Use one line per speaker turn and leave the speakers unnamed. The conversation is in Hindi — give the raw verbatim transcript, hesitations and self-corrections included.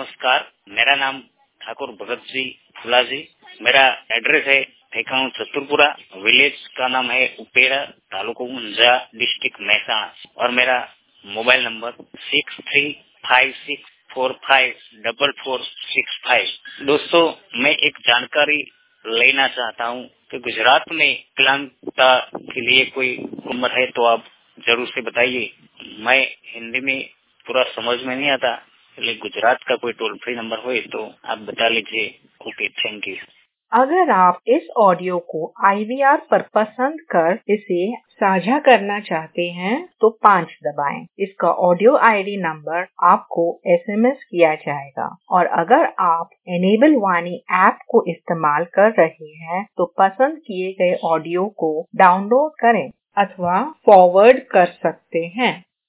नमस्कार, मेरा नाम ठाकुर भगत जी फुला जी। मेरा एड्रेस है ठेकाना चतुरपुरा, विलेज का नाम है उपेड़ा, तालुका ऊंझा, डिस्ट्रिक्ट महसाणा और मेरा mobile number six three five six four five double four six five. दोस्तों, मैं एक जानकारी लेना चाहता हूँ कि गुजरात में विकलांगता के लिए कोई उम्र है तो आप जरूर से बताइए। मैं हिंदी में पूरा समझ में नहीं आता, इसलिए गुजरात का कोई टोल फ्री नंबर हो तो आप बता लीजिए। Okay, thank you.
अगर आप इस ऑडियो को आई वी आर पर पसंद कर इसे साझा करना चाहते हैं तो पाँच दबाएं। इसका ऑडियो आई डी नंबर आपको एस एम एस किया जाएगा। और अगर आप एनेबल वाणी ऐप को इस्तेमाल कर रहे हैं तो पसंद किए गए ऑडियो को डाउनलोड करें अथवा फॉरवर्ड कर सकते हैं।